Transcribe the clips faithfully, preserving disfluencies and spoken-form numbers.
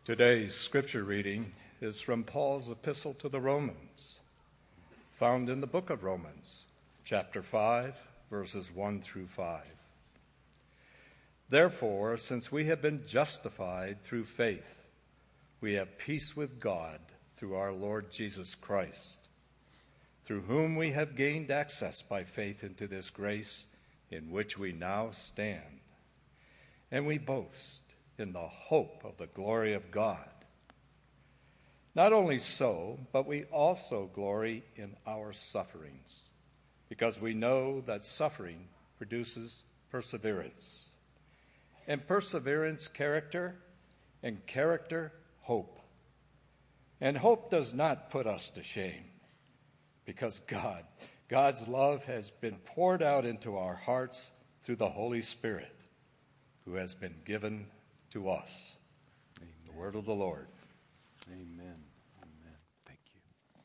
Today's scripture reading is from Paul's epistle to the Romans, found in the book of Romans, chapter five, verses one through five. Therefore, since we have been justified through faith, we have peace with God through our Lord Jesus Christ, through whom we have gained access by faith into this grace in which we now stand. And we boast in the hope of the glory of God. Not only so, but we also glory in our sufferings, because we know that suffering produces perseverance, and perseverance, character, and character, hope. And hope does not put us to shame, because God, God's love has been poured out into our hearts through the Holy Spirit, who has been given to us. Amen. The word of the Lord. Amen. Amen. Thank you.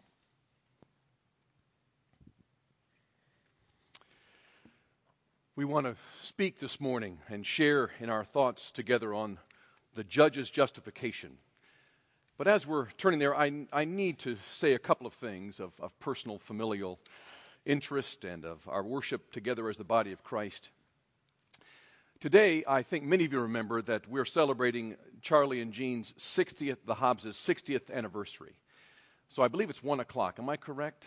We want to speak this morning and share in our thoughts together on the judge's justification. But as we're turning there, I, I need to say a couple of things of, of personal familial interest and of our worship together as the body of Christ. Today, I think many of you remember that we're celebrating Charlie and Jean's sixtieth, the Hobbs' sixtieth anniversary. So I believe it's one o'clock. Am I correct?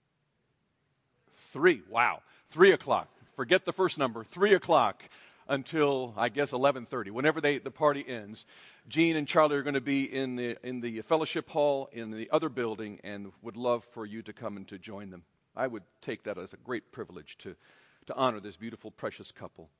Three. Wow. Three o'clock. Forget the first number. Three o'clock until, I guess, eleven thirty. Whenever they, the party ends, Jean and Charlie are going to be in the, in the fellowship hall in the other building and would love for you to come and to join them. I would take that as a great privilege to, to honor this beautiful, precious couple.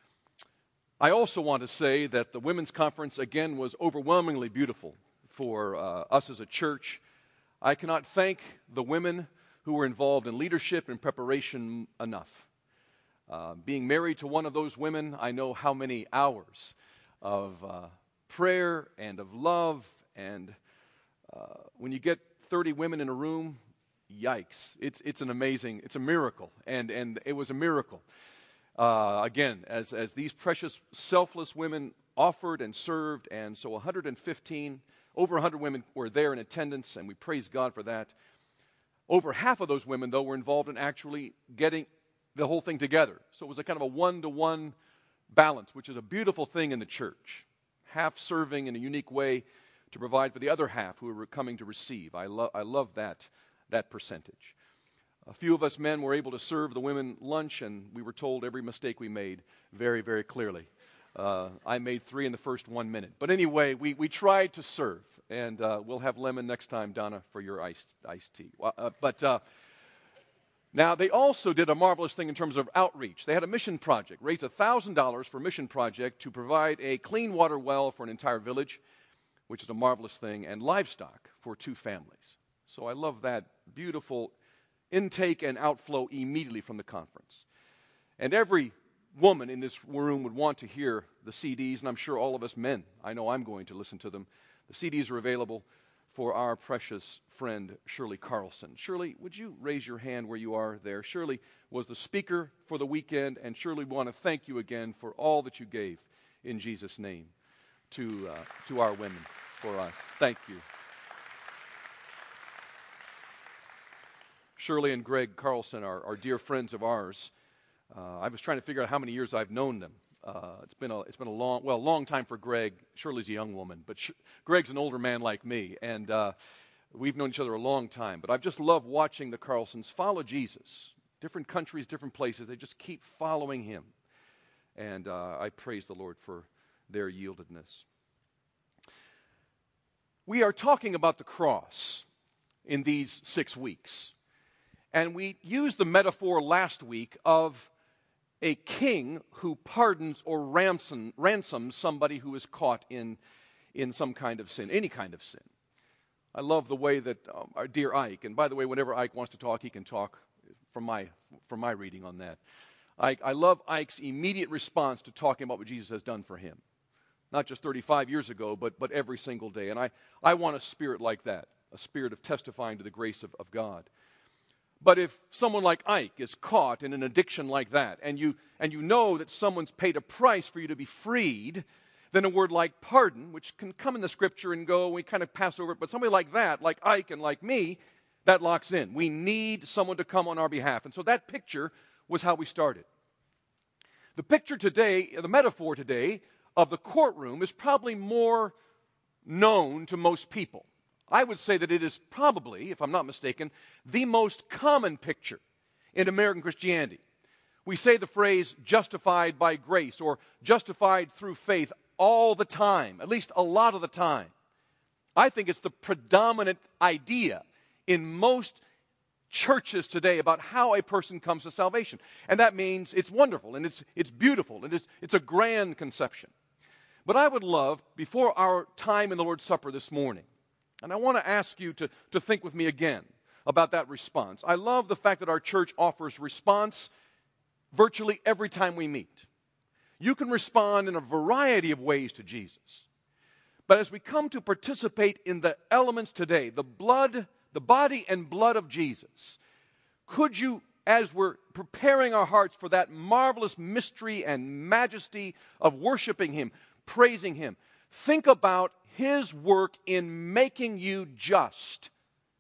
I also want to say that the women's conference, again, was overwhelmingly beautiful for uh, us as a church. I cannot thank the women who were involved in leadership and preparation enough. Uh, being married to one of those women, I know how many hours of uh, prayer and of love. And uh, when you get thirty women in a room, yikes. It's it's an amazing, it's a miracle. And, and it was a miracle. Uh, again, as, as these precious, selfless women offered and served, and so one hundred fifteen, over one hundred women were there in attendance, and we praise God for that. Over half of those women, though, were involved in actually getting the whole thing together. So it was a kind of a one-to-one balance, which is a beautiful thing in the church. Half serving in a unique way to provide for the other half who were coming to receive. I, lo- I love that, that percentage. A few of us men were able to serve the women lunch, and we were told every mistake we made very, very clearly. Uh, I made three in the first one minute. But anyway, we, we tried to serve, and uh, we'll have lemon next time, Donna, for your iced, iced tea. Uh, but uh, now, they also did a marvelous thing in terms of outreach. They had a mission project, raised one thousand dollars for a mission project to provide a clean water well for an entire village, which is a marvelous thing, and livestock for two families. So I love that beautiful intake and outflow immediately from the conference. And every woman in this room would want to hear the C Ds, and I'm sure all of us men, I know I'm going to listen to them. The C Ds are available for our precious friend Shirley Carlson. Shirley, would you raise your hand where you are there? Shirley was the speaker for the weekend, and Shirley, we want to thank you again for all that you gave in Jesus' name to, uh, to our women, for us. Thank you. Shirley and Greg Carlson are, are dear friends of ours. Uh, I was trying to figure out how many years I've known them. Uh, it's been a it's been a long well long time for Greg. Shirley's a young woman, but Sh- Greg's an older man like me, and uh, we've known each other a long time. But I've just loved watching the Carlsons follow Jesus. Different countries, different places. They just keep following him, and uh, I praise the Lord for their yieldedness. We are talking about the cross in these six weeks. And we used the metaphor last week of a king who pardons or ransom, ransoms somebody who is caught in, in some kind of sin, any kind of sin. I love the way that um, our dear Ike, and by the way, whenever Ike wants to talk, he can talk from my, from my reading on that. Ike, I love Ike's immediate response to talking about what Jesus has done for him. Not just thirty-five years ago, but, but every single day. And I, I want a spirit like that, a spirit of testifying to the grace of, of God. But if someone like Ike is caught in an addiction like that, and you and you know that someone's paid a price for you to be freed, than a word like pardon, which can come in the Scripture and go, and we kind of pass over it. But somebody like that, like Ike and like me, that locks in. We need someone to come on our behalf. And so that picture was how we started. The picture today, the metaphor today of the courtroom is probably more known to most people. I would say that it is probably, if I'm not mistaken, the most common picture in American Christianity. We say the phrase justified by grace or justified through faith all the time, at least a lot of the time. I think it's the predominant idea in most churches today about how a person comes to salvation. And that means it's wonderful and it's, it's beautiful and it's, it's a grand conception. But I would love, before our time in the Lord's Supper this morning, and I want to ask you to, to think with me again about that response. I love the fact that our church offers response virtually every time we meet. You can respond in a variety of ways to Jesus. But as we come to participate in the elements today, the blood, the body and blood of Jesus, could you, as we're preparing our hearts for that marvelous mystery and majesty of worshiping Him, praising Him, think about His work in making you just,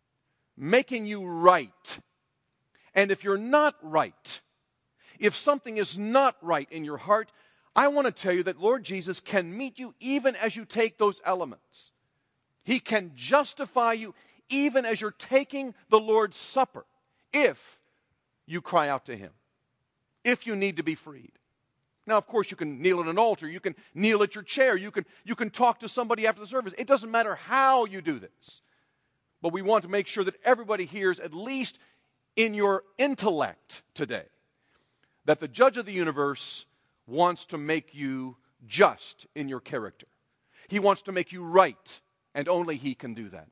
making you right. And if you're not right, if something is not right in your heart, I want to tell you that Lord Jesus can meet you even as you take those elements. He can justify you even as you're taking the Lord's Supper, if you cry out to Him, if you need to be freed. Now, of course, you can kneel at an altar, you can kneel at your chair, you can, you can talk to somebody after the service. It doesn't matter how you do this. But we want to make sure that everybody hears, at least in your intellect today, that the Judge of the universe wants to make you just in your character. He wants to make you right, and only He can do that.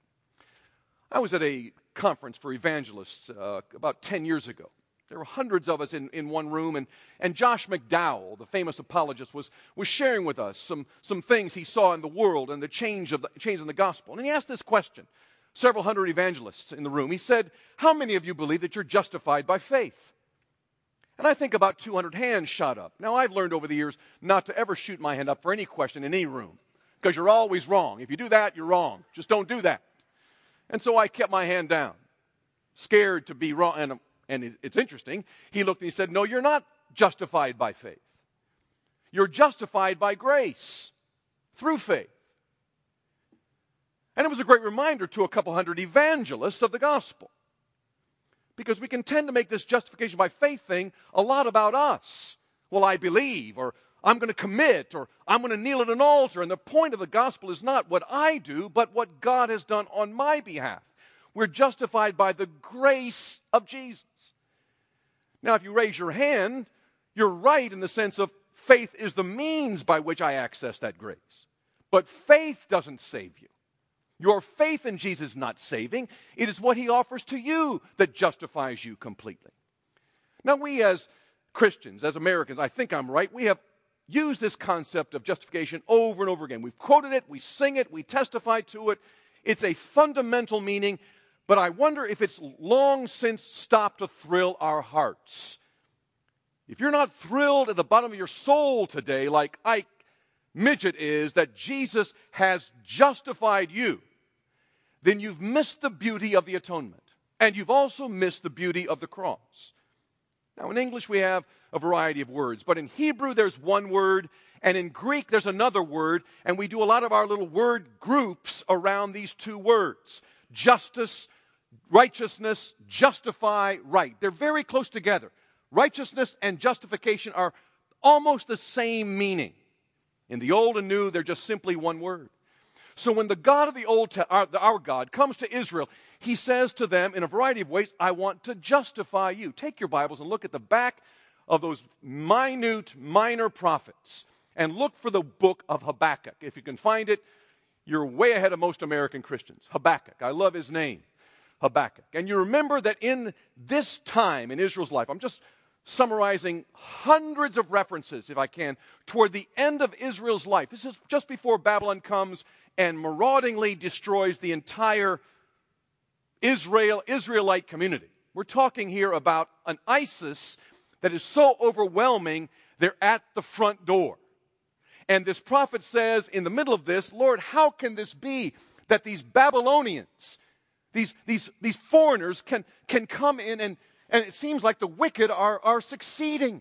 I was at a conference for evangelists uh, about ten years ago. There were hundreds of us in, in one room, and, and Josh McDowell, the famous apologist, was, was sharing with us some, some things he saw in the world and the change, of the change in the gospel. And he asked this question, several hundred evangelists in the room. He said, how many of you believe that you're justified by faith? And I think about two hundred hands shot up. Now, I've learned over the years not to ever shoot my hand up for any question in any room, because you're always wrong. If you do that, you're wrong. Just don't do that. And so I kept my hand down, scared to be wrong. And, and it's interesting. He looked and he said, no, you're not justified by faith. You're justified by grace through faith. And it was a great reminder to a couple hundred evangelists of the gospel. Because we can tend to make this justification by faith thing a lot about us. Well, I believe, or I'm going to commit, or I'm going to kneel at an altar. And the point of the gospel is not what I do, but what God has done on my behalf. We're justified by the grace of Jesus. Now, if you raise your hand, you're right in the sense of faith is the means by which I access that grace. But faith doesn't save you. Your faith in Jesus is not saving. It is what He offers to you that justifies you completely. Now, we as Christians, as Americans, I think I'm right, we have used this concept of justification over and over again. We've quoted it, we sing it, we testify to it. It's a fundamental meaning, but I wonder if it's long since stopped to thrill our hearts. If you're not thrilled at the bottom of your soul today, like Ike Midget is, that Jesus has justified you, then you've missed the beauty of the atonement. And you've also missed the beauty of the cross. Now, in English, we have a variety of words, but in Hebrew, there's one word, and in Greek, there's another word, and we do a lot of our little word groups around these two words. Justice, righteousness, justify, right. They're very close together. Righteousness and justification are almost the same meaning. In the Old and New, they're just simply one word. So when the God of the Old, our, our God, comes to Israel, He says to them in a variety of ways, I want to justify you. Take your Bibles and look at the back of those minute, minor prophets, and look for the book of Habakkuk. If you can find it, you're way ahead of most American Christians. Habakkuk. I love his name, Habakkuk. And you remember that in this time in Israel's life, I'm just summarizing hundreds of references, if I can, toward the end of Israel's life. This is just before Babylon comes and maraudingly destroys the entire Israel, Israelite community. We're talking here about an ISIS that is so overwhelming, they're at the front door. And this prophet says in the middle of this, Lord, how can this be that these Babylonians, these, these, these foreigners can, can come in and, and it seems like the wicked are, are succeeding.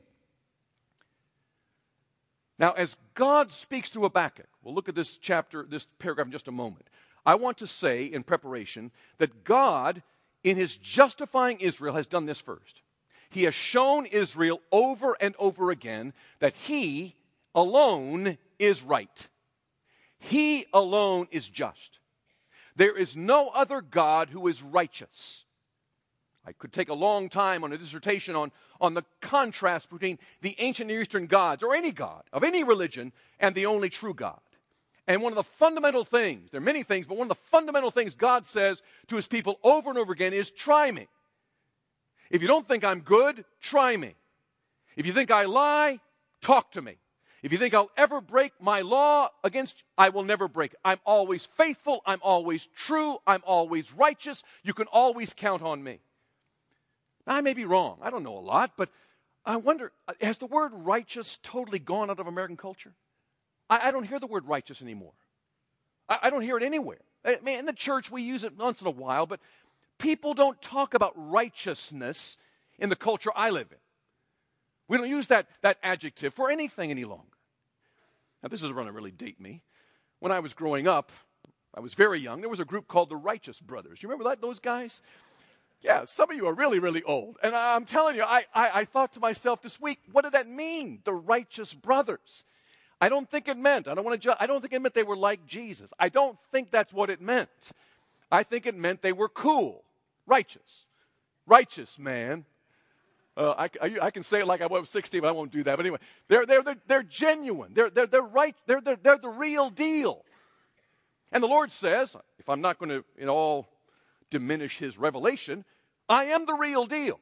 Now, as God speaks to Habakkuk, we'll look at this chapter, this paragraph in just a moment. I want to say in preparation that God, in his justifying Israel, has done this first. He has shown Israel over and over again that he alone is right. He alone is just. There is no other God who is righteous. I could take a long time on a dissertation on, on the contrast between the ancient Near Eastern gods, or any god of any religion, and the only true God. And one of the fundamental things, there are many things, but one of the fundamental things God says to his people over and over again is, try me. If you don't think I'm good, try me. If you think I lie, talk to me. If you think I'll ever break my law against you, I will never break it. I'm always faithful. I'm always true. I'm always righteous. You can always count on me. Now, I may be wrong. I don't know a lot, but I wonder, has the word righteous totally gone out of American culture? I, I don't hear the word righteous anymore. I, I don't hear it anywhere. I mean, in the church, we use it once in a while, but people don't talk about righteousness in the culture I live in. We don't use that, that adjective for anything any longer. Now, this is going to really date me. When I was growing up, I was very young, there was a group called the Righteous Brothers. You remember that, those guys? Yeah, some of you are really, really old. And I'm telling you, I, I, I thought to myself this week, what did that mean, the Righteous Brothers? I don't think it meant, I don't want to ju- I don't think it meant they were like Jesus. I don't think that's what it meant. I think it meant they were cool, righteous, righteous man. Uh, I, I, I can say it like I was sixteen, but I won't do that. But anyway, they're, they're, they're, they're genuine. They're, they're, they're right. They're, they're, they're the real deal. And the Lord says, if I'm not going to in all diminish his revelation, I am the real deal.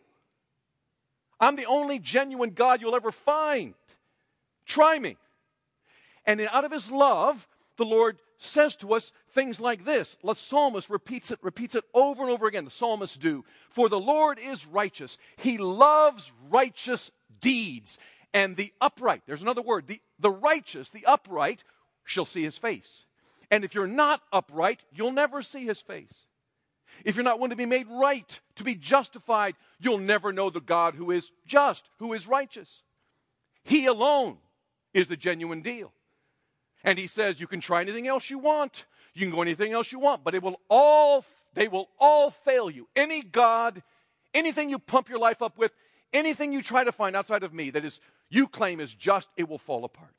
I'm the only genuine God you'll ever find. Try me. And out of his love, the Lord says to us things like this. The psalmist repeats it, repeats it over and over again. The psalmists do. For the Lord is righteous. He loves righteous deeds. And the upright, there's another word, the, the righteous, the upright, shall see his face. And if you're not upright, you'll never see his face. If you're not one to be made right, to be justified, you'll never know the God who is just, who is righteous. He alone is the genuine deal. And he says you can try anything else you want. You can go anything else you want, but it will all, they will all fail you. Any God, anything you pump your life up with, anything you try to find outside of me that is you claim is just, it will fall apart.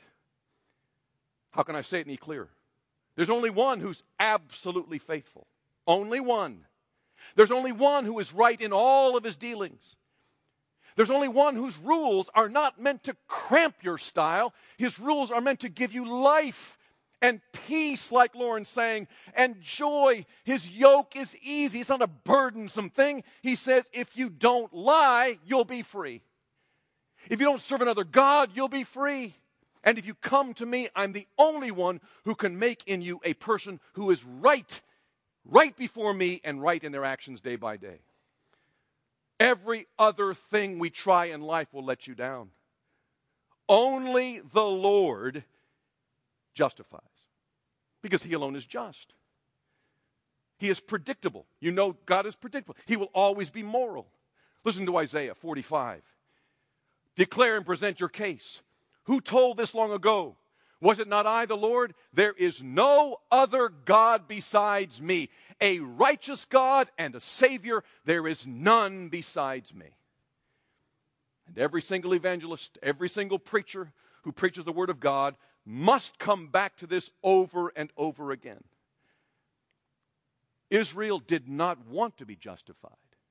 How can I say it any clearer? There's only one who's absolutely faithful. Only one. There's only one who is right in all of his dealings. There's only one whose rules are not meant to cramp your style. His rules are meant to give you life and peace, like Lauren's saying, and joy. His yoke is easy. It's not a burdensome thing. He says, if you don't lie, you'll be free. If you don't serve another God, you'll be free. And if you come to me, I'm the only one who can make in you a person who is right, right before me and right in their actions day by day. Every other thing we try in life will let you down. Only the Lord justifies, because he alone is just. He is predictable. You know God is predictable. He will always be moral. Listen to Isaiah forty-five. Declare and present your case. Who told this long ago? Was it not I, the Lord? There is no other God besides me. A righteous God and a Savior, there is none besides me. And every single evangelist, every single preacher who preaches the Word of God must come back to this over and over again. Israel did not want to be justified.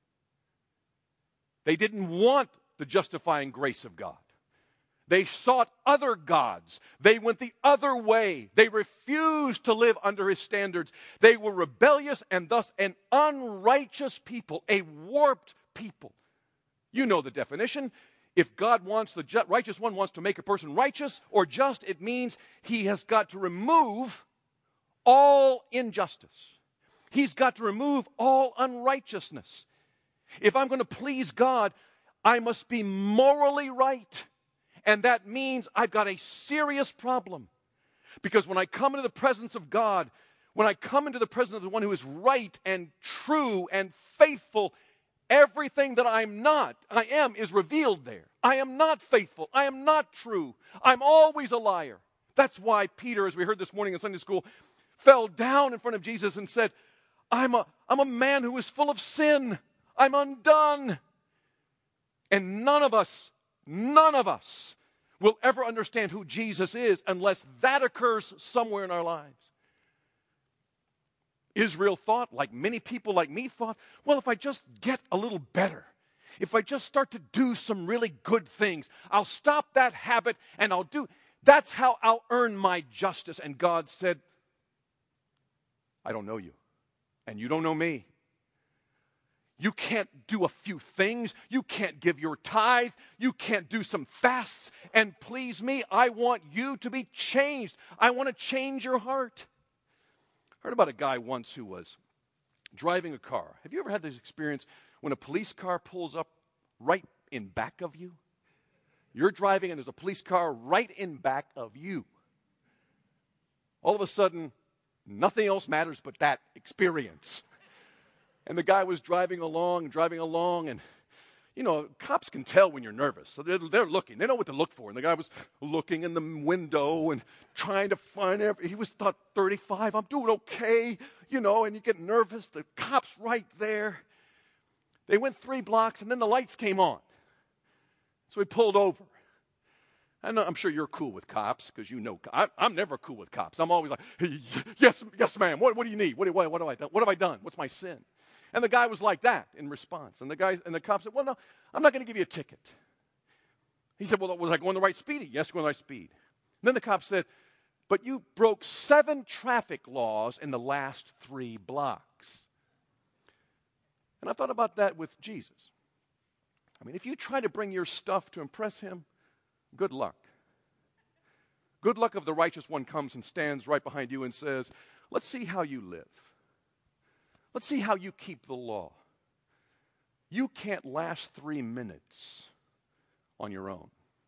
They didn't want the justifying grace of God. They sought other gods. They went the other way. They refused to live under his standards. They were rebellious and thus an unrighteous people, a warped people. You know the definition. If God wants, the ju- righteous one wants to make a person righteous or just, it means he has got to remove all injustice. He's got to remove all unrighteousness. If I'm going to please God, I must be morally right. And that means I've got a serious problem. Because when I come into the presence of God, when I come into the presence of the one who is right and true and faithful, everything that I'm not, I am, is revealed there. I am not faithful. I am not true. I'm always a liar. That's why Peter, as we heard this morning in Sunday school, fell down in front of Jesus and said, I'm a, I'm a man who is full of sin. I'm undone. And none of us, none of us will ever understand who Jesus is unless that occurs somewhere in our lives. Israel thought, like many people like me thought, well, if I just get a little better, if I just start to do some really good things, I'll stop that habit and I'll do, that's how I'll earn my justice. And God said, I don't know you, and you don't know me. You can't do a few things. You can't give your tithe. You can't do some fasts and please me. I want you to be changed. I want to change your heart. I heard about a guy once who was driving a car. Have you ever had this experience when a police car pulls up right in back of you? You're driving and there's a police car right in back of you. All of a sudden, nothing else matters but that experience. And the guy was driving along, driving along, and, you know, cops can tell when you're nervous. So they're, they're looking. They know what to look for. And the guy was looking in the window and trying to find every, he was thought thirty-five, I'm doing okay, you know, and you get nervous. The cop's right there. They went three blocks, and then the lights came on. So he pulled over. And I'm sure you're cool with cops because you know, I, I'm never cool with cops. I'm always like, hey, yes, yes, ma'am. What, what do you need? What, what, what, have I done? What have I done? What's my sin? And the guy was like that in response. And the guy and the cop said, well, no, I'm not going to give you a ticket. He said, well, was I going the right speed? Yes, going the right speed. And then the cop said, but you broke seven traffic laws in the last three blocks. And I thought about that with Jesus. I mean, if you try to bring your stuff to impress him, good luck. Good luck if the righteous one comes and stands right behind you and says, let's see how you live. Let's see how you keep the law. You can't last three minutes on your own.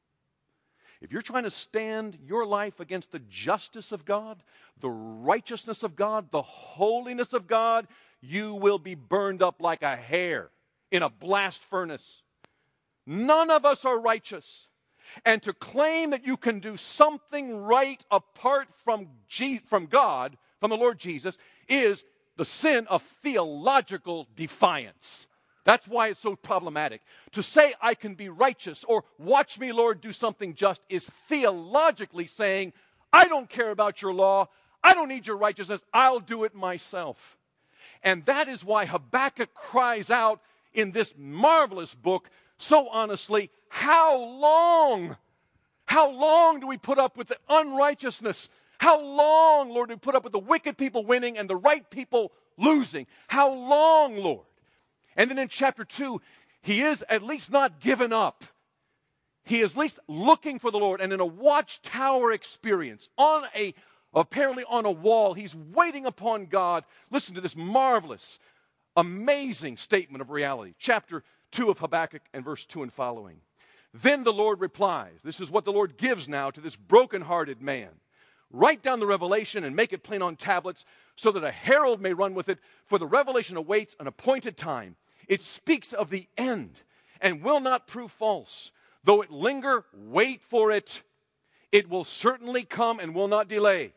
If you're trying to stand your life against the justice of God, the righteousness of God, the holiness of God, you will be burned up like a hair in a blast furnace. None of us are righteous. And to claim that you can do something right apart from, G- from God, from the Lord Jesus, is the sin of theological defiance. That's why it's so problematic. To say I can be righteous or watch me, Lord, do something just is theologically saying, I don't care about your law. I don't need your righteousness. I'll do it myself. And that is why Habakkuk cries out in this marvelous book, so honestly, how long? How long do we put up with the unrighteousness? How long, Lord, do we put up with the wicked people winning and the right people losing? How long, Lord? And then in chapter two, he is at least not given up. He is at least looking for the Lord. And in a watchtower experience, on a apparently on a wall, he's waiting upon God. Listen to this marvelous, amazing statement of reality. Chapter two of Habakkuk and verse two and following. Then the Lord replies. This is what the Lord gives now to this brokenhearted man. Write down the revelation and make it plain on tablets so that a herald may run with it, for the revelation awaits an appointed time. It speaks of the end and will not prove false. Though it linger, wait for it. It will certainly come and will not delay.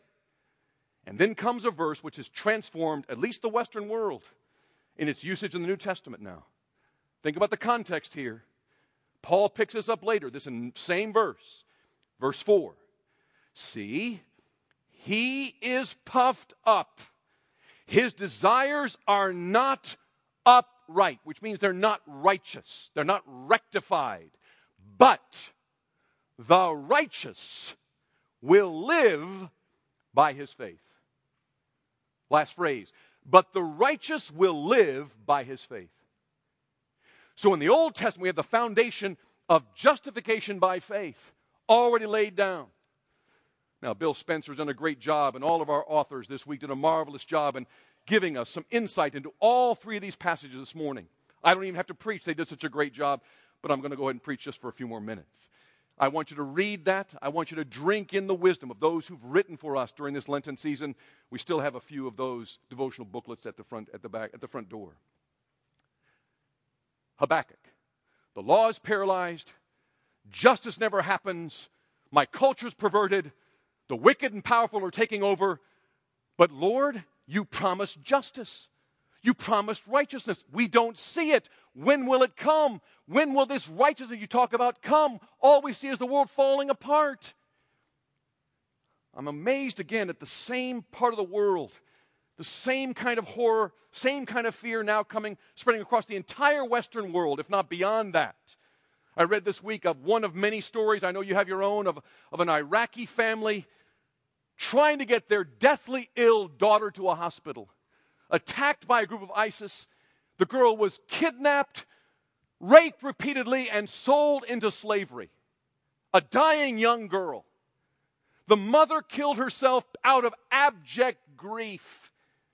And then comes a verse which has transformed at least the Western world in its usage in the New Testament now. Think about the context here. Paul picks us up later, this same verse, verse four. See, he is puffed up. His desires are not upright, which means they're not righteous. They're not rectified. But the righteous will live by his faith. Last phrase. But the righteous will live by his faith. So in the Old Testament, we have the foundation of justification by faith already laid down. Now, Bill Spencer's done a great job, and all of our authors this week did a marvelous job in giving us some insight into all three of these passages this morning. I don't even have to preach. They did such a great job, but I'm going to go ahead and preach just for a few more minutes. I want you to read that. I want you to drink in the wisdom of those who've written for us during this Lenten season. We still have a few of those devotional booklets at the front, at the back, at the front door. Habakkuk. The law is paralyzed. Justice never happens. My culture's perverted. The wicked and powerful are taking over. But Lord, you promised justice. You promised righteousness. We don't see it. When will it come? When will this righteousness you talk about come? All we see is the world falling apart. I'm amazed again at the same part of the world, the same kind of horror, same kind of fear now coming, spreading across the entire Western world, if not beyond that. I read this week of one of many stories, I know you have your own, of, of an Iraqi family trying to get their deathly ill daughter to a hospital. Attacked by a group of ISIS. The girl was kidnapped, raped repeatedly, and sold into slavery. A dying young girl. The mother killed herself out of abject grief.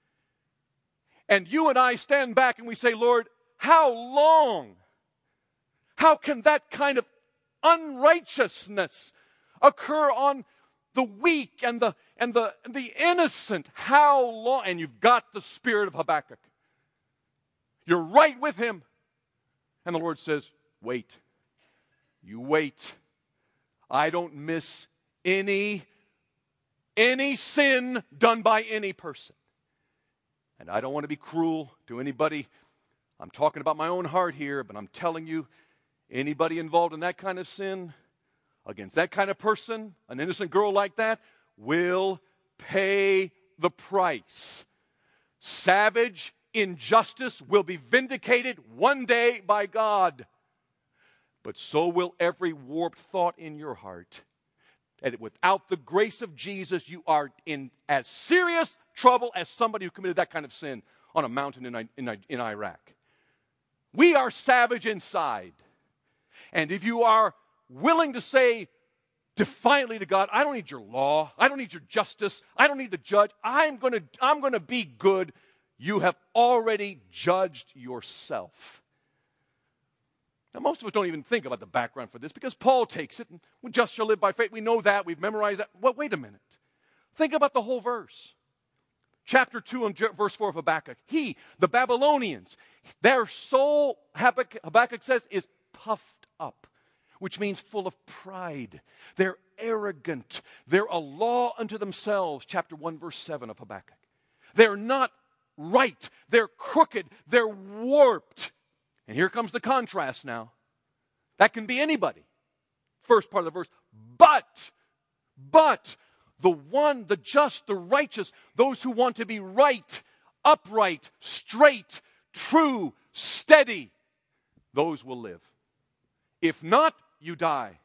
And you and I stand back and we say, Lord, how long? How can that kind of unrighteousness occur on the weak and the and the and the innocent? How long? And you've got the spirit of Habakkuk. You're right with him. And the Lord says, wait. You wait. I don't miss any any sin done by any person. And I don't want to be cruel to anybody. I'm talking about my own heart here, but I'm telling you, anybody involved in that kind of sin, against that kind of person, an innocent girl like that, will pay the price. Savage injustice will be vindicated one day by God. But so will every warped thought in your heart. And without the grace of Jesus, you are in as serious trouble as somebody who committed that kind of sin on a mountain in, in, in Iraq. We are savage inside. And if you are willing to say defiantly to God, I don't need your law, I don't need your justice, I don't need the judge, I'm going to I'm going to be good, you have already judged yourself. Now, most of us don't even think about the background for this because Paul takes it, and we just shall live by faith. We know that, we've memorized that. Well, wait a minute. Think about the whole verse. Chapter two and verse four of Habakkuk. He, the Babylonians, their soul, Habakkuk says, is puffed up, which means full of pride. They're arrogant. They're a law unto themselves. Chapter one, verse seven of Habakkuk. They're not right. They're crooked. They're warped. And here comes the contrast now. That can be anybody. First part of the verse. But, but, the one, the just, the righteous, those who want to be right, upright, straight, true, steady, those will live. If not, you die.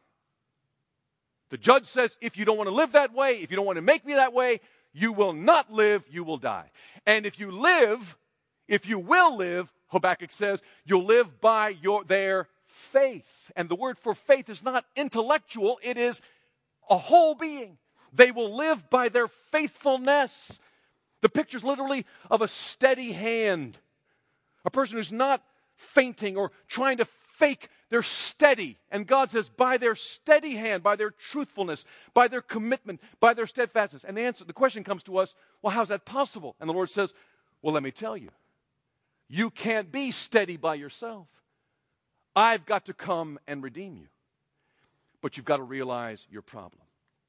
The judge says, if you don't want to live that way, if you don't want to make me that way, you will not live, you will die. And if you live, if you will live, Habakkuk says, you'll live by your their faith. And the word for faith is not intellectual, it is a whole being. They will live by their faithfulness. The picture's literally of a steady hand. A person who's not fainting or trying to fake. They're steady. And God says, by their steady hand, by their truthfulness, by their commitment, by their steadfastness. And the answer, the question comes to us, well, how's that possible? And the Lord says, well, let me tell you. You can't be steady by yourself. I've got to come and redeem you. But you've got to realize your problem.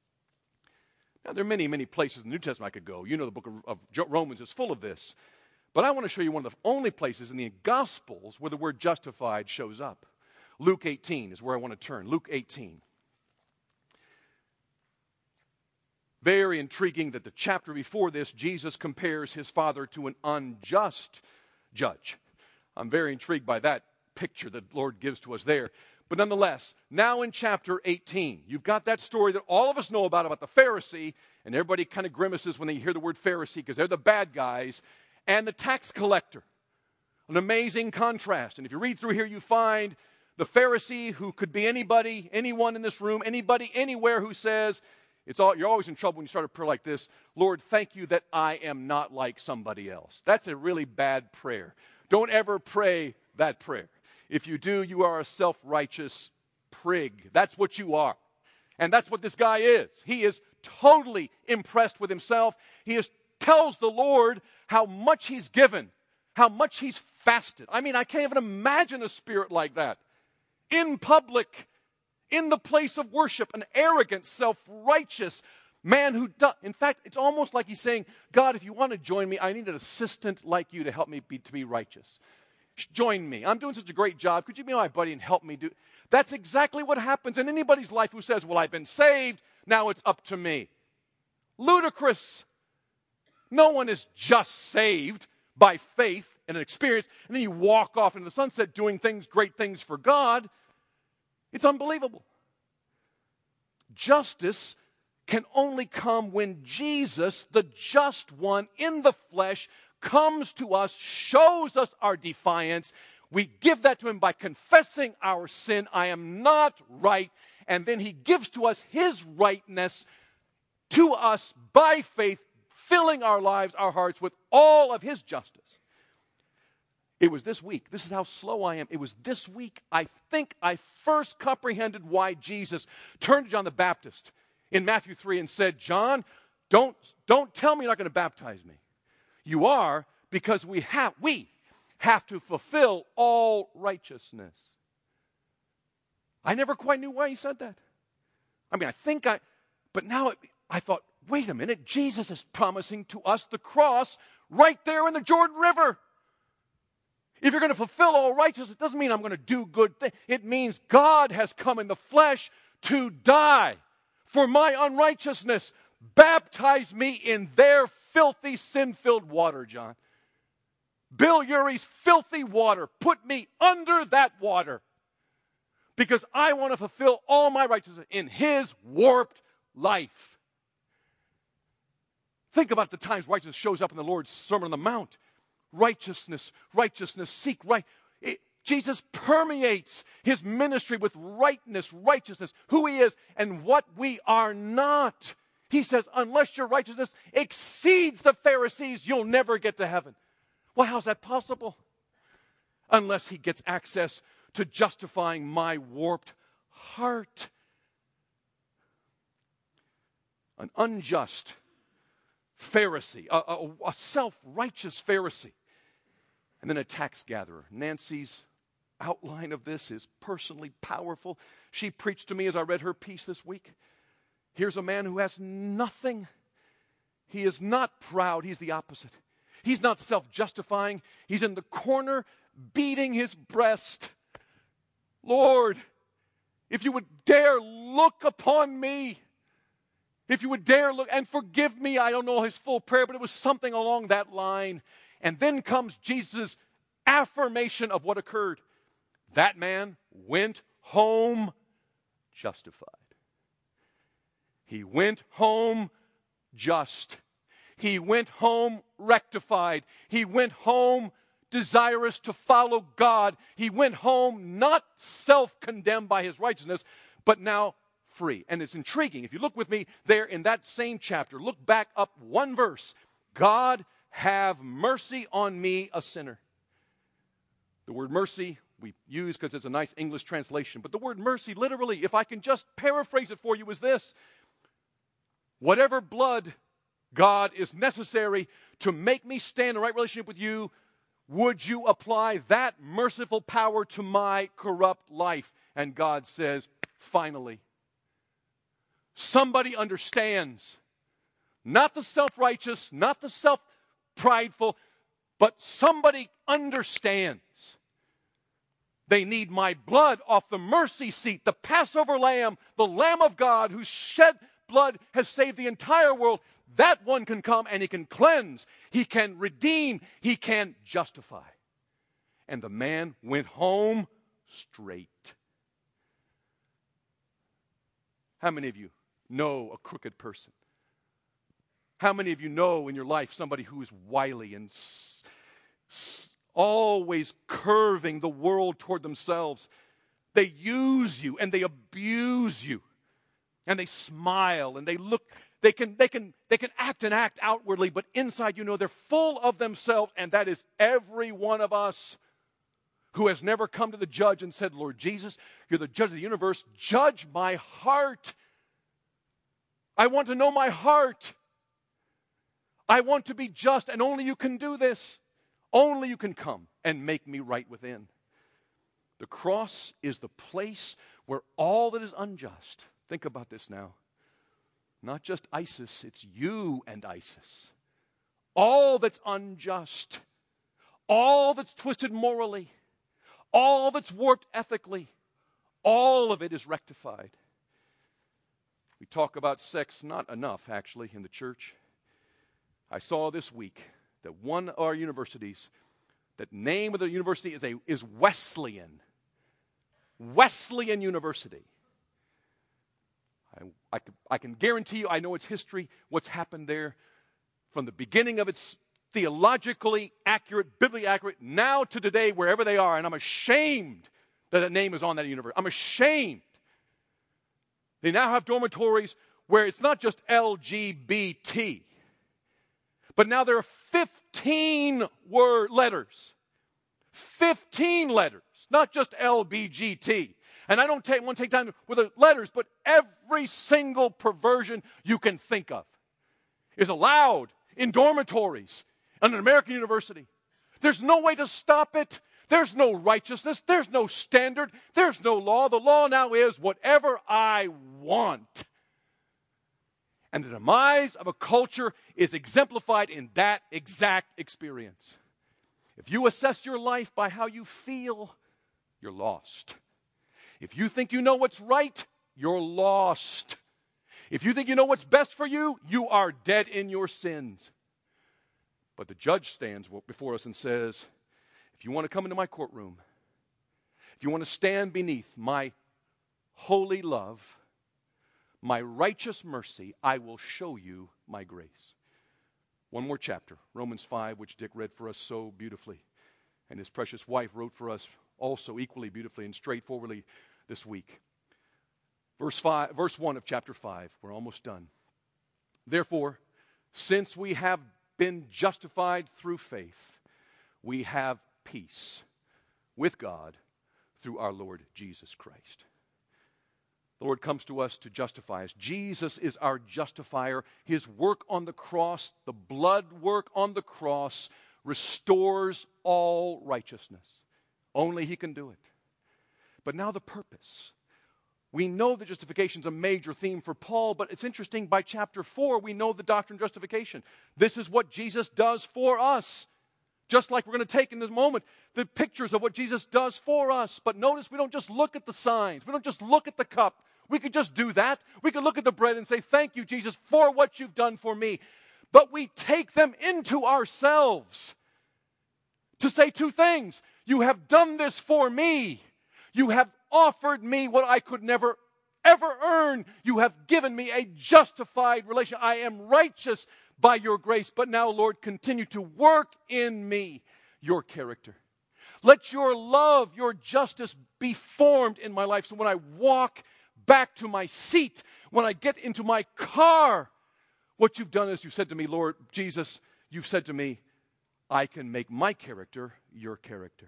Now, there are many, many places in the New Testament I could go. You know the book of, of Romans is full of this. But I want to show you one of the only places in the Gospels where the word justified shows up. Luke eighteen is where I want to turn. Luke eighteen. Very intriguing that the chapter before this, Jesus compares his Father to an unjust judge. I'm very intrigued by that picture that the Lord gives to us there. But nonetheless, now in chapter eighteen, you've got that story that all of us know about, about the Pharisee, and everybody kind of grimaces when they hear the word Pharisee because they're the bad guys, and the tax collector. An amazing contrast. And if you read through here, you find the Pharisee who could be anybody, anyone in this room, anybody, anywhere who says, it's all, you're always in trouble when you start a prayer like this. Lord, thank you that I am not like somebody else. That's a really bad prayer. Don't ever pray that prayer. If you do, you are a self-righteous prig. That's what you are. And that's what this guy is. He is totally impressed with himself. He is, tells the Lord how much he's given, how much he's fasted. I mean, I can't even imagine a spirit like that. In public, in the place of worship, an arrogant, self-righteous man who does. In fact, it's almost like he's saying, God, if you want to join me, I need an assistant like you to help me be, to be righteous. Join me. I'm doing such a great job. Could you be my buddy and help me do? That's exactly what happens in anybody's life who says, well, I've been saved, now it's up to me. Ludicrous. No one is just saved by faith and an experience, and then you walk off into the sunset doing things, great things for God. It's unbelievable. Justice can only come when Jesus, the just one in the flesh, comes to us, shows us our defiance. We give that to him by confessing our sin. I am not right. And then he gives to us his rightness to us by faith, filling our lives, our hearts with all of his justice. It was this week. This is how slow I am. It was this week, I think I first comprehended why Jesus turned to John the Baptist in Matthew three and said, John, don't, don't tell me you're not going to baptize me. You are, because we have, we have to fulfill all righteousness. I never quite knew why he said that. I mean, I think I, but now it, I thought, wait a minute, Jesus is promising to us the cross right there in the Jordan River. If you're going to fulfill all righteousness, it doesn't mean I'm going to do good things. It means God has come in the flesh to die for my unrighteousness. Baptize me in their filthy, sin-filled water, John. Bill Urey's filthy water. Put me under that water. Because I want to fulfill all my righteousness in his warped life. Think about the times righteousness shows up in the Lord's Sermon on the Mount. Righteousness, righteousness, seek right. It, Jesus permeates his ministry with rightness, righteousness, who he is and what we are not. He says, unless your righteousness exceeds the Pharisees, you'll never get to heaven. Well, how's that possible? Unless he gets access to justifying my warped heart. An unjust Pharisee, a, a, a self-righteous Pharisee, and then a tax gatherer. Nancy's outline of this is personally powerful. She preached to me as I read her piece this week. Here's a man who has nothing. He is not proud. He's the opposite. He's not self-justifying. He's in the corner beating his breast. Lord, if you would dare look upon me, if you would dare look and forgive me. I don't know his full prayer, but it was something along that line. And then comes Jesus' affirmation of what occurred. That man went home justified. He went home just. He went home rectified. He went home desirous to follow God. He went home not self-condemned by his righteousness, but now free. And it's intriguing. If you look with me there in that same chapter, look back up one verse. God, have mercy on me, a sinner. The word mercy we use because it's a nice English translation. But the word mercy, literally, if I can just paraphrase it for you, is this. Whatever blood, God, is necessary to make me stand in the right relationship with you, would you apply that merciful power to my corrupt life? And God says, finally. Somebody understands. Not the self-righteous, not the self-prideful, but somebody understands. They need my blood off the mercy seat, the Passover lamb, the Lamb of God whose shed blood has saved the entire world. That one can come and he can cleanse, he can redeem, he can justify. And the man went home straight. How many of you know a crooked person? How many of you know in your life somebody who is wily and s- s- always curving the world toward themselves? They use you and they abuse you. And they smile and they look, they can, they can, they can act and act outwardly, but inside you know they're full of themselves, and that is every one of us who has never come to the judge and said, Lord Jesus, you're the judge of the universe, judge my heart. I want to know my heart. I want to be just, and only you can do this. Only you can come and make me right within. The cross is the place where all that is unjust, think about this now, not just ISIS, it's you and ISIS. All that's unjust, all that's twisted morally, all that's warped ethically, all of it is rectified. We talk about sex not enough, actually, in the church. I saw this week that one of our universities, that name of the university is, a, is Wesleyan. Wesleyan University. I, I, I can guarantee you, I know its history, what's happened there, from the beginning of its theologically accurate, biblically accurate, now to today, wherever they are, and I'm ashamed that that name is on that university. I'm ashamed. They now have dormitories where it's not just L G B T, but now there are fifteen word letters. fifteen letters, not just L B G T. And I don't take, want to take time with the letters, but every single perversion you can think of is allowed in dormitories in an American university. There's no way to stop it. There's no righteousness. There's no standard. There's no law. The law now is whatever I want. And the demise of a culture is exemplified in that exact experience. If you assess your life by how you feel, you're lost. If you think you know what's right, you're lost. If you think you know what's best for you, you are dead in your sins. But the judge stands before us and says, if you want to come into my courtroom, if you want to stand beneath my holy love, my righteous mercy, I will show you my grace. One more chapter, Romans five, which Dick read for us so beautifully, and his precious wife wrote for us also equally beautifully and straightforwardly this week. Verse five, verse one of chapter five, we're almost done. Therefore, since we have been justified through faith, we have peace with God through our Lord Jesus Christ. The Lord comes to us to justify us. Jesus is our justifier. His work on the cross, the blood work on the cross, restores all righteousness. Only He can do it. But now the purpose. We know that justification is a major theme for Paul, but it's interesting, by chapter four, we know the doctrine of justification. This is what Jesus does for us. Just like we're going to take in this moment the pictures of what Jesus does for us. But notice we don't just look at the signs. We don't just look at the cup. We could just do that. We could look at the bread and say, thank you, Jesus, for what you've done for me. But we take them into ourselves to say two things. You have done this for me. You have offered me what I could never, ever earn. You have given me a justified relation. I am righteous by your grace. But now, Lord, continue to work in me your character. Let your love, your justice be formed in my life. So when I walk back to my seat, when I get into my car, what you've done is you've said to me, Lord Jesus, you've said to me, I can make my character your character.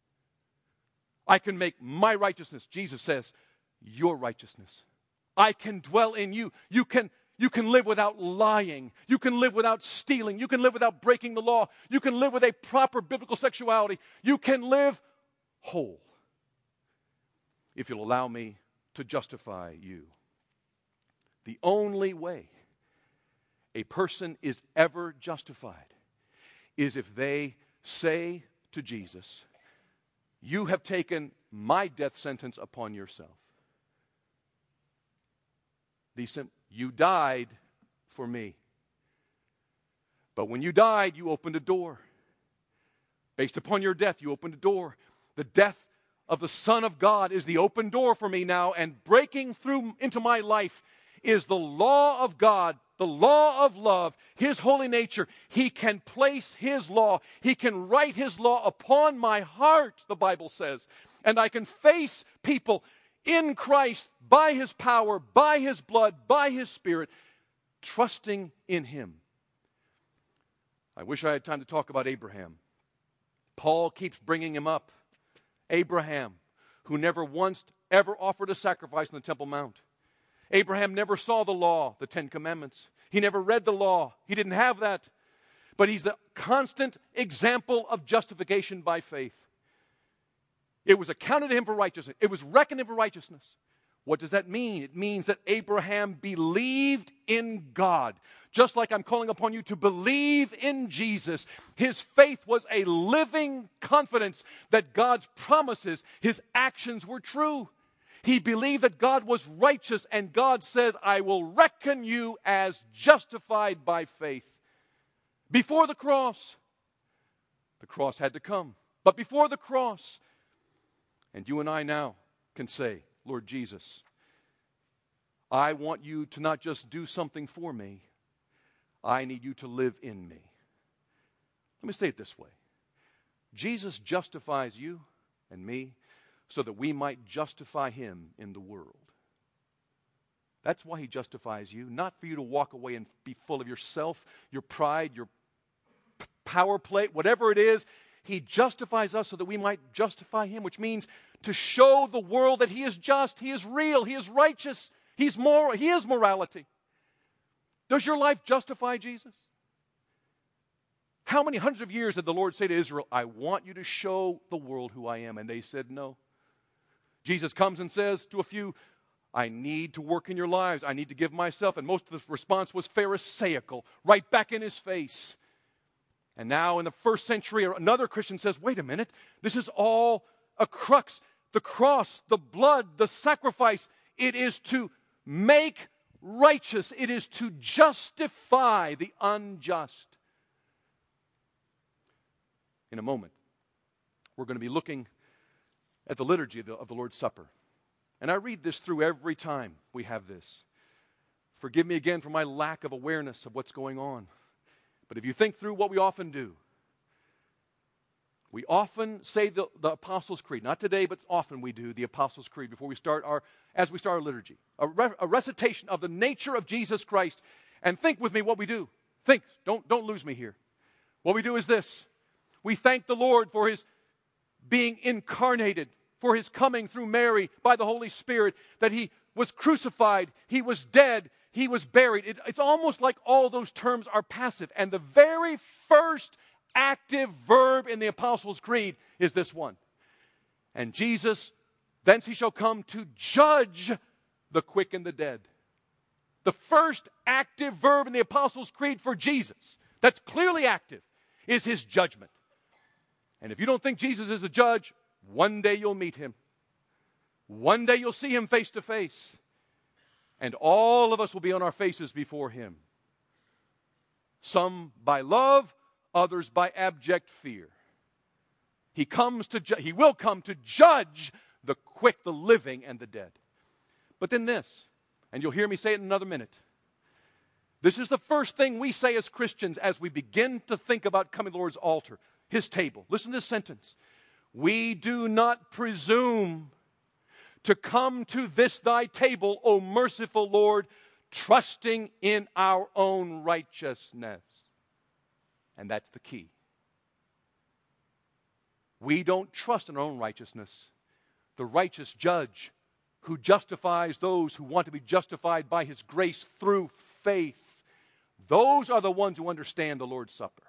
I can make my righteousness, Jesus says, your righteousness. I can dwell in you. You can, you can live without lying. You can live without stealing. You can live without breaking the law. You can live with a proper biblical sexuality. You can live whole if you'll allow me to justify you. The only way a person is ever justified is if they say to Jesus, you have taken my death sentence upon yourself. These sim- you died for me. But when you died, you opened a door. Based upon your death, you opened a door. The death of the Son of God is the open door for me now, and breaking through into my life is the law of God, the law of love, His holy nature. He can place His law, He can write His law upon my heart, the Bible says, and I can face people in Christ by His power, by His blood, by His Spirit, trusting in Him. I wish I had time to talk about Abraham. Paul keeps bringing him up. Abraham, who never once ever offered a sacrifice on the Temple Mount. Abraham never saw the law, the Ten Commandments. He never read the law. He didn't have that. But he's the constant example of justification by faith. It was accounted to him for righteousness. It was reckoned him for righteousness. What does that mean? It means that Abraham believed in God. Just like I'm calling upon you to believe in Jesus. His faith was a living confidence that God's promises, His actions were true. He believed that God was righteous, and God says, I will reckon you as justified by faith. Before the cross, the cross had to come. But before the cross, and you and I now can say, Lord Jesus, I want you to not just do something for me, I need you to live in me. Let me say it this way. Jesus justifies you and me so that we might justify Him in the world. That's why He justifies you, not for you to walk away and be full of yourself, your pride, your p- power play, whatever it is. He justifies us so that we might justify Him, which means to show the world that He is just, He is real, He is righteous, He's moral, He is morality. Does your life justify Jesus? How many hundreds of years did the Lord say to Israel, I want you to show the world who I am? And they said no. Jesus comes and says to a few, I need to work in your lives. I need to give myself. And most of the response was Pharisaical, right back in his face. And now in the first century, another Christian says, wait a minute, this is all a crux. The cross, the blood, the sacrifice, it is to make righteous. It is to justify the unjust. In a moment, we're going to be looking at the liturgy of the, of the Lord's Supper. And I read this through every time we have this. Forgive me again for my lack of awareness of what's going on. But if you think through what we often do, we often say the, the Apostles' Creed. Not today, but often we do the Apostles' Creed before we start our, as we start our liturgy. A, re, a recitation of the nature of Jesus Christ. And think with me what we do. Think, don't, don't lose me here. What we do is this. We thank the Lord for His being incarnated, for His coming through Mary by the Holy Spirit, that He was crucified, He was dead, He was buried. It, it's almost like all those terms are passive. And the very first active verb in the Apostles' Creed is this one. And Jesus, thence He shall come to judge the quick and the dead. The first active verb in the Apostles' Creed for Jesus, that's clearly active, is His judgment. And if you don't think Jesus is a judge, one day you'll meet Him. One day you'll see Him face to face. And all of us will be on our faces before Him. Some by love, others by abject fear. He comes to ju- He will come to judge the quick, the living, and the dead. But then this, and you'll hear me say it in another minute. This is the first thing we say as Christians as we begin to think about coming to the Lord's altar, His table. Listen to this sentence. We do not presume to come to this thy table, O merciful Lord, trusting in our own righteousness. And that's the key. We don't trust in our own righteousness. The righteous judge who justifies those who want to be justified by His grace through faith. Those are the ones who understand the Lord's Supper.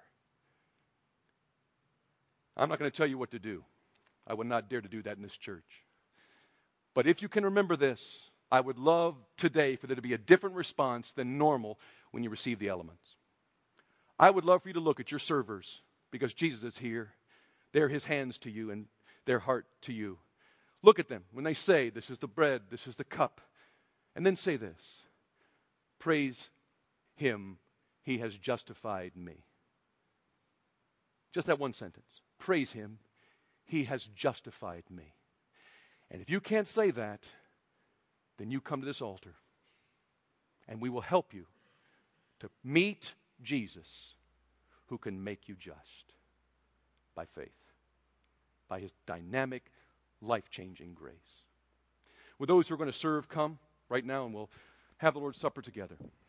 I'm not going to tell you what to do. I would not dare to do that in this church. But if you can remember this, I would love today for there to be a different response than normal when you receive the elements. I would love for you to look at your servers, because Jesus is here. They're His hands to you and their heart to you. Look at them when they say, this is the bread, this is the cup. And then say this, praise Him, He has justified me. Just that one sentence. Praise Him, He has justified me. And if you can't say that, then you come to this altar and we will help you to meet Jesus, who can make you just by faith, by His dynamic, life-changing grace. Will those who are going to serve come right now, and we'll have the Lord's Supper together.